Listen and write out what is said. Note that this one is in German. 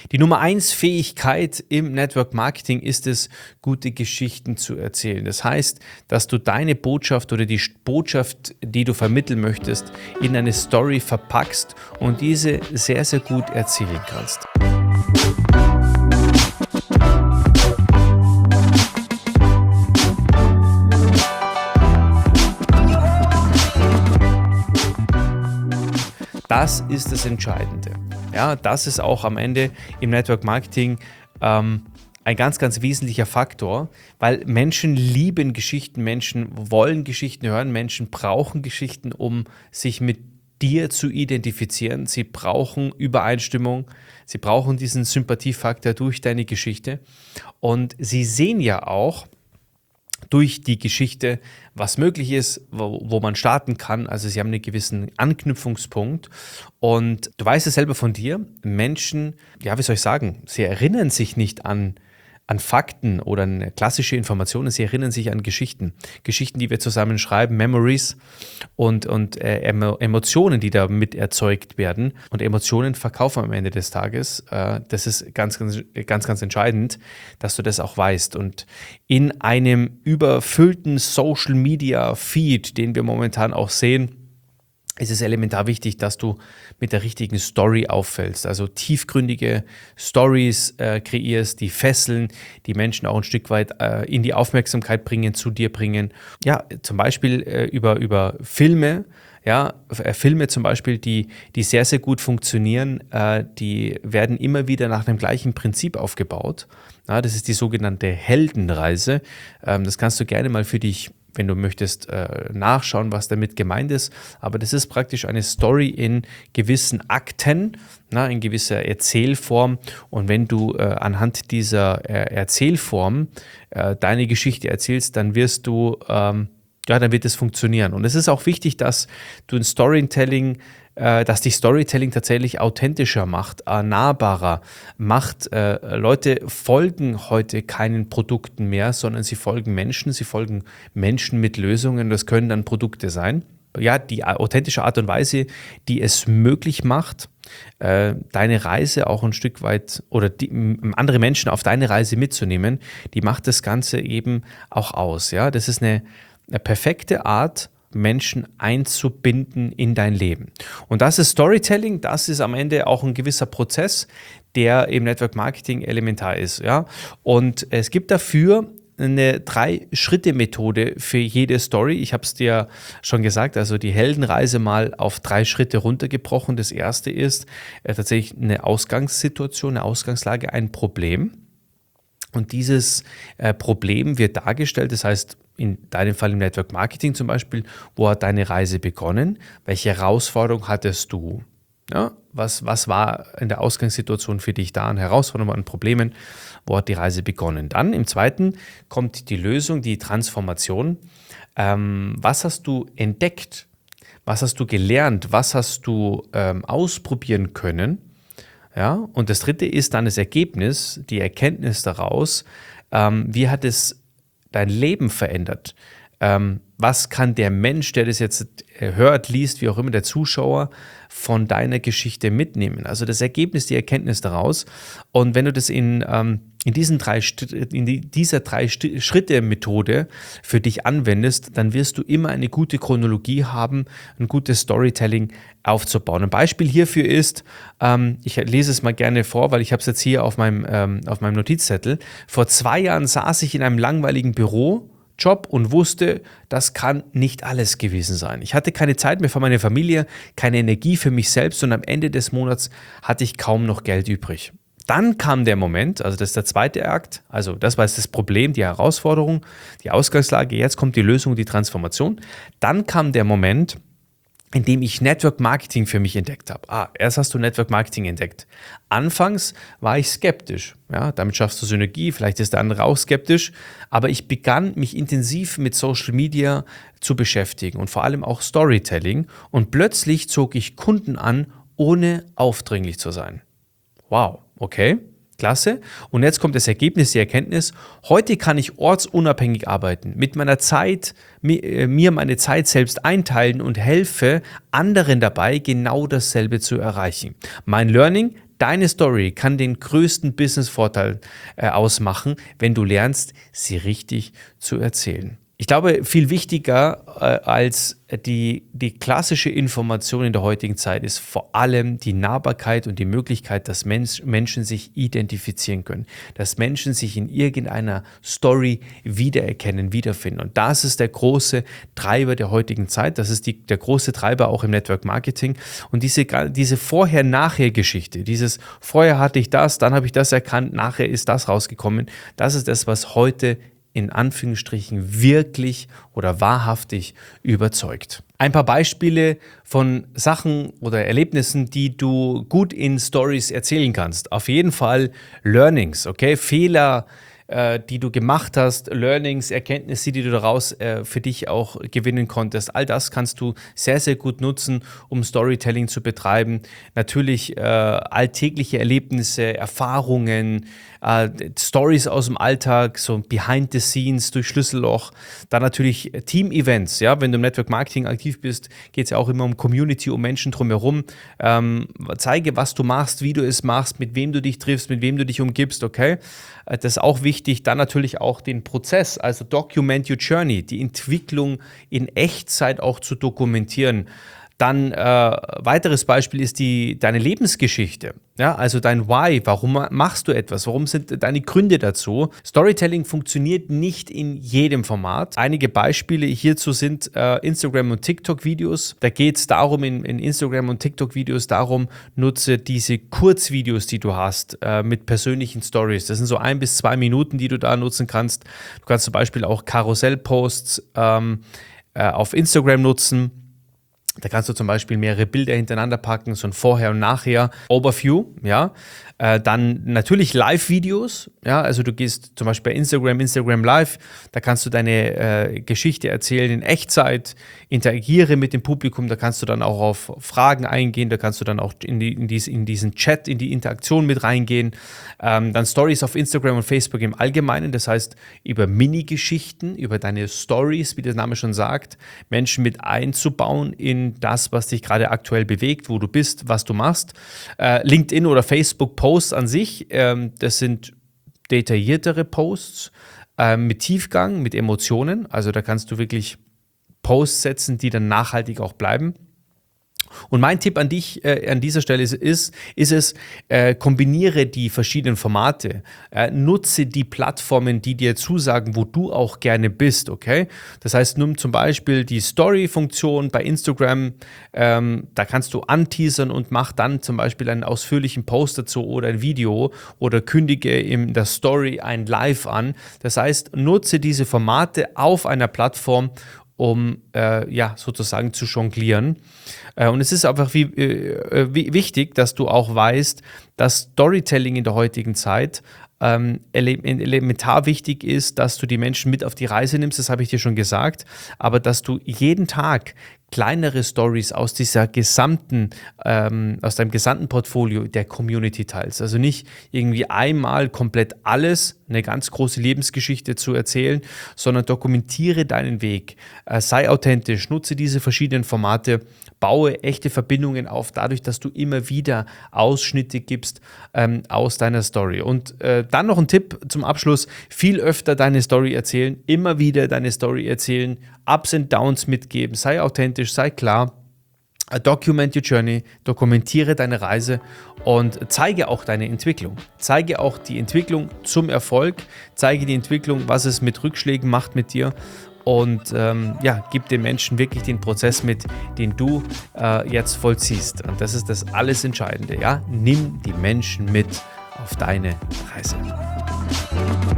Die Nummer eins Fähigkeit im Network Marketing ist es, gute Geschichten zu erzählen. Das heißt, dass du deine Botschaft oder die Botschaft, die du vermitteln möchtest, in eine Story verpackst und diese sehr, sehr gut erzählen kannst. Das ist das Entscheidende. Ja, das ist auch am Ende im Network Marketing ein ganz, ganz wesentlicher Faktor, weil Menschen lieben Geschichten, Menschen wollen Geschichten hören, Menschen brauchen Geschichten, um sich mit dir zu identifizieren. Sie brauchen Übereinstimmung, sie brauchen diesen Sympathiefaktor durch deine Geschichte und sie sehen ja auch durch die Geschichte, was möglich ist, wo man starten kann. Also sie haben einen gewissen Anknüpfungspunkt und du weißt es selber von dir, Menschen, ja, wie soll ich sagen, sie erinnern sich nicht an Fakten oder an klassische Informationen, sie erinnern sich an Geschichten. Geschichten, die wir zusammen schreiben, Memories und Emotionen, die damit erzeugt werden. Und Emotionen verkaufen am Ende des Tages. Das ist ganz, ganz, ganz, ganz entscheidend, dass du das auch weißt. Und in einem überfüllten Social-Media-Feed, den wir momentan auch sehen, ist es elementar wichtig, dass du mit der richtigen Story auffällst, also tiefgründige Stories kreierst, die fesseln, die Menschen auch ein Stück weit in die Aufmerksamkeit bringen, zu dir bringen. Ja, zum Beispiel über Filme, ja, Filme zum Beispiel, die sehr, sehr gut funktionieren, die werden immer wieder nach dem gleichen Prinzip aufgebaut. Ja, das ist die sogenannte Heldenreise. Das kannst du gerne mal für dich, wenn du möchtest, nachschauen, was damit gemeint ist. Aber das ist praktisch eine Story in gewissen Akten, in gewisser Erzählform. Und wenn du anhand dieser Erzählform deine Geschichte erzählst, dann wirst du, dann wird es funktionieren. Und es ist auch wichtig, dass du ein Storytelling dass dich Storytelling tatsächlich authentischer macht, nahbarer macht. Leute folgen heute keinen Produkten mehr, sondern sie folgen Menschen mit Lösungen. Das können dann Produkte sein. Ja, die authentische Art und Weise, die es möglich macht, deine Reise auch ein Stück weit oder andere Menschen auf deine Reise mitzunehmen, die macht das Ganze eben auch aus. Ja, das ist eine perfekte Art, Menschen einzubinden in dein Leben. Und das ist Storytelling, das ist am Ende auch ein gewisser Prozess, der im Network Marketing elementar ist. Ja? Und es gibt dafür eine 3-Schritte-Methode für jede Story. Ich habe es dir schon gesagt, also die Heldenreise mal auf 3 Schritte runtergebrochen. Das erste ist tatsächlich eine Ausgangssituation, eine Ausgangslage, ein Problem. Und dieses Problem wird dargestellt, das heißt, in deinem Fall im Network Marketing zum Beispiel, wo hat deine Reise begonnen? Welche Herausforderung hattest du? Ja, was war in der Ausgangssituation für dich da an Herausforderungen, an Problemen? Wo hat die Reise begonnen? Dann im zweiten kommt die Lösung, die Transformation. Was hast du entdeckt? Was hast du gelernt? Was hast du ausprobieren können? Ja, und das dritte ist dann das Ergebnis, die Erkenntnis daraus. Wie hat es dein Leben verändert? Was kann der Mensch, der das jetzt hört, liest, wie auch immer, der Zuschauer von deiner Geschichte mitnehmen? Also das Ergebnis, die Erkenntnis daraus. Und wenn du das in dieser 3-Schritte-Methode für dich anwendest, dann wirst du immer eine gute Chronologie haben, ein gutes Storytelling aufzubauen. Ein Beispiel hierfür ist, ich lese es mal gerne vor, weil ich habe es jetzt hier auf meinem Notizzettel. Vor 2 Jahren saß ich in einem langweiligen Bürojob und wusste, das kann nicht alles gewesen sein. Ich hatte keine Zeit mehr für meine Familie, keine Energie für mich selbst und am Ende des Monats hatte ich kaum noch Geld übrig. Dann kam der Moment, also das ist der zweite Akt, also das war jetzt das Problem, die Herausforderung, die Ausgangslage, jetzt kommt die Lösung, die Transformation. Dann kam der Moment, in dem ich Network Marketing für mich entdeckt habe. Erst hast du Network Marketing entdeckt. Anfangs war ich skeptisch. Ja, damit schaffst du Synergie, vielleicht ist der andere auch skeptisch. Aber ich begann, mich intensiv mit Social Media zu beschäftigen und vor allem auch Storytelling. Und plötzlich zog ich Kunden an, ohne aufdringlich zu sein. Wow, okay. Klasse. Und jetzt kommt das Ergebnis, die Erkenntnis. Heute kann ich ortsunabhängig arbeiten, mit meiner Zeit, mir meine Zeit selbst einteilen und helfe anderen dabei, genau dasselbe zu erreichen. Mein Learning, Deine Story kann den größten Business-Vorteil ausmachen, wenn du lernst, sie richtig zu erzählen. Ich glaube, viel wichtiger als die klassische Information in der heutigen Zeit ist vor allem die Nahbarkeit und die Möglichkeit, dass Menschen sich identifizieren können, dass Menschen sich in irgendeiner Story wiedererkennen, wiederfinden. Und das ist der große Treiber der heutigen Zeit. Das ist der große Treiber auch im Network Marketing. Und diese Vorher-Nachher-Geschichte, dieses vorher hatte ich das, dann habe ich das erkannt, nachher ist das rausgekommen, das ist das, was heute in Anführungsstrichen wirklich oder wahrhaftig überzeugt. Ein paar Beispiele von Sachen oder Erlebnissen, die du gut in Stories erzählen kannst. Auf jeden Fall Learnings, okay? Fehler, die du gemacht hast, Learnings, Erkenntnisse, die du daraus für dich auch gewinnen konntest. All das kannst du sehr, sehr gut nutzen, um Storytelling zu betreiben. Natürlich alltägliche Erlebnisse, Erfahrungen, Stories aus dem Alltag, so behind the scenes durch Schlüsselloch. Dann natürlich Team-Events. Ja? Wenn du im Network Marketing aktiv bist, geht es ja auch immer um Community, um Menschen drumherum. Zeige, was du machst, wie du es machst, mit wem du dich triffst, mit wem du dich umgibst, okay? Das ist auch wichtig. Dann natürlich auch den Prozess, also document your journey, die Entwicklung in Echtzeit auch zu dokumentieren. Dann weiteres Beispiel ist deine Lebensgeschichte, ja, also dein Why, warum machst du etwas, warum sind deine Gründe dazu. Storytelling funktioniert nicht in jedem Format. Einige Beispiele hierzu sind Instagram- und TikTok-Videos. Da geht es darum, in Instagram- und TikTok-Videos darum, nutze diese Kurzvideos, die du hast, mit persönlichen Stories. Das sind so 1 bis 2 Minuten, die du da nutzen kannst. Du kannst zum Beispiel auch Karussellposts auf Instagram nutzen. Da kannst du zum Beispiel mehrere Bilder hintereinander packen, so ein Vorher und Nachher, Overview, ja. Dann natürlich Live-Videos, ja, also du gehst zum Beispiel bei Instagram Live, da kannst du deine Geschichte erzählen in Echtzeit, interagiere mit dem Publikum, da kannst du dann auch auf Fragen eingehen, da kannst du dann auch in diesen Chat, in die Interaktion mit reingehen. Dann Stories auf Instagram und Facebook im Allgemeinen, das heißt über Mini-Geschichten, über deine Stories, wie der Name schon sagt, Menschen mit einzubauen in das, was dich gerade aktuell bewegt, wo du bist, was du machst. LinkedIn oder Facebook-Posts an sich, das sind detailliertere Posts mit Tiefgang, mit Emotionen. Also da kannst du wirklich Posts setzen, die dann nachhaltig auch bleiben. Und mein Tipp an dich an dieser Stelle ist es, kombiniere die verschiedenen Formate, nutze die Plattformen, die dir zusagen, wo du auch gerne bist, okay? Das heißt, nimm zum Beispiel die Story-Funktion bei Instagram, da kannst du anteasern und mach dann zum Beispiel einen ausführlichen Post dazu oder ein Video oder kündige in der Story ein Live an. Das heißt, nutze diese Formate auf einer Plattform, um sozusagen zu jonglieren. Und es ist einfach wichtig, dass du auch weißt, dass Storytelling in der heutigen Zeit elementar wichtig ist, dass du die Menschen mit auf die Reise nimmst, das habe ich dir schon gesagt, aber dass du jeden Tag kleinere Stories aus deinem gesamten Portfolio der Community teilst. Also nicht irgendwie einmal komplett alles, eine ganz große Lebensgeschichte zu erzählen, sondern dokumentiere deinen Weg, sei authentisch, nutze diese verschiedenen Formate, baue echte Verbindungen auf, dadurch, dass du immer wieder Ausschnitte gibst aus deiner Story. Und dann noch ein Tipp zum Abschluss, viel öfter deine Story erzählen, immer wieder deine Story erzählen, Ups and Downs mitgeben, sei authentisch, sei klar, document your journey, dokumentiere deine Reise und zeige auch deine Entwicklung. Zeige auch die Entwicklung zum Erfolg, zeige die Entwicklung, was es mit Rückschlägen macht mit dir und gib den Menschen wirklich den Prozess mit, den du jetzt vollziehst. Und das ist das alles Entscheidende. Ja? Nimm die Menschen mit auf deine Reise.